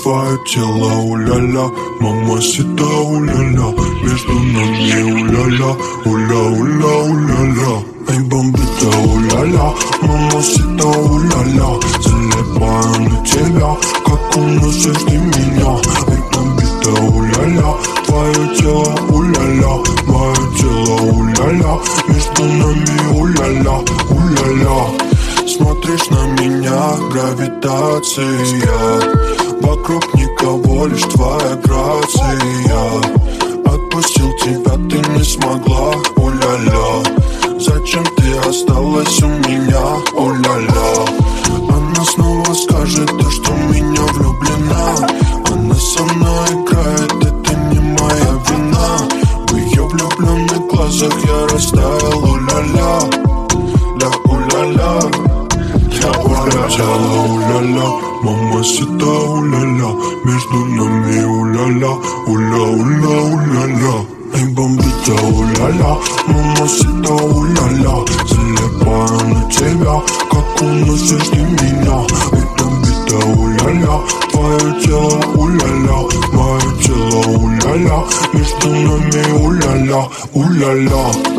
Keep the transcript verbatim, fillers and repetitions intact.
твое тело, уля-ля, мамасита, уля-ля, между нами уля-ля, уля-уля, уля-ля. Эй, бомбита, уля-ля, мамасита, уля-ля, залипаю на тебя, как у нас жди меня. Эй, бомбита, уля-ля, твое тело, уля-ля, мое тело, уля-ля, между нами уля-ля, уля-ля. Смотришь на меня, гравитация, вокруг никого, лишь твоя грация. Отпустил тебя, ты не смогла, уля-ля. Зачем ты осталась у меня, уля-ля? Она снова скажет то, что в меня влюблена. Она со мной играет, это не моя вина. В ее влюбленных глазах я растаял, уля-ля, ля, уля-ля. Тело, уля-ля, мамасита, уля-ля, между нами уля-ля, уля-уля, уля-ля. Эй, бомбита, уля-ля, мамасита, уля-ля, залипаю на тебя, как у нас жди меня. Эй, бомбита, уля-ля, твое тело, уля-ля, мое тело, уля-ля, между нами уля-ля, уля-ля.